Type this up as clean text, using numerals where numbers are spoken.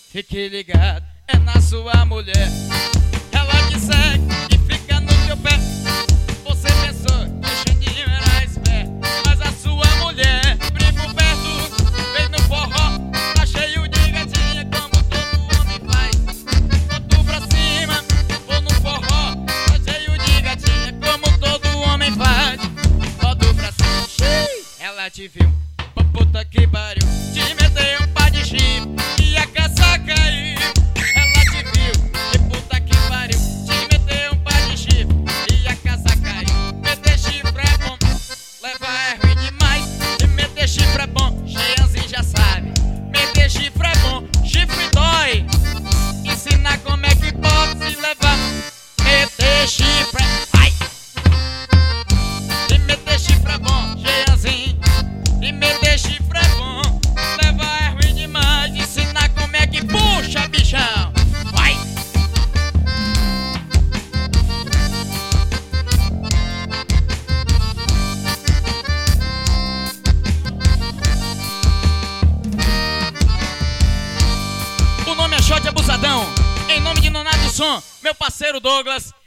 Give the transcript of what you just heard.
Fique ligado, é na sua mulher. Ela te segue e fica no teu pé. Você pensou que o Xandinho era esperto, mas a sua mulher, primo perto, vem no forró, tá cheio de gatinha como todo homem faz. Botou pra cima, vou no forró, tá cheio de gatinha como todo homem faz. Botou pra cima, ela te viu, oh, puta que pariu, te meteu um par de chifre e a caça caiu. Ela te viu, que puta que pariu, te meteu um par de chifre e a caça caiu. Meter chifre é bom, levar é ruim demais. E meter chifre é bom, Jeanzinho já sabe. Meter chifre é bom, chifre dói. Ensinar como é que pode se levar. Meter chifre é... Ai! E meter chifre é bom, Jeanzinho. E meter chifre é bom, levar é ruim demais. Ensinar como é que puxa, bichão. Vai! O nome é Shot Abusadão. Em nome de Nonato Som, meu parceiro Douglas,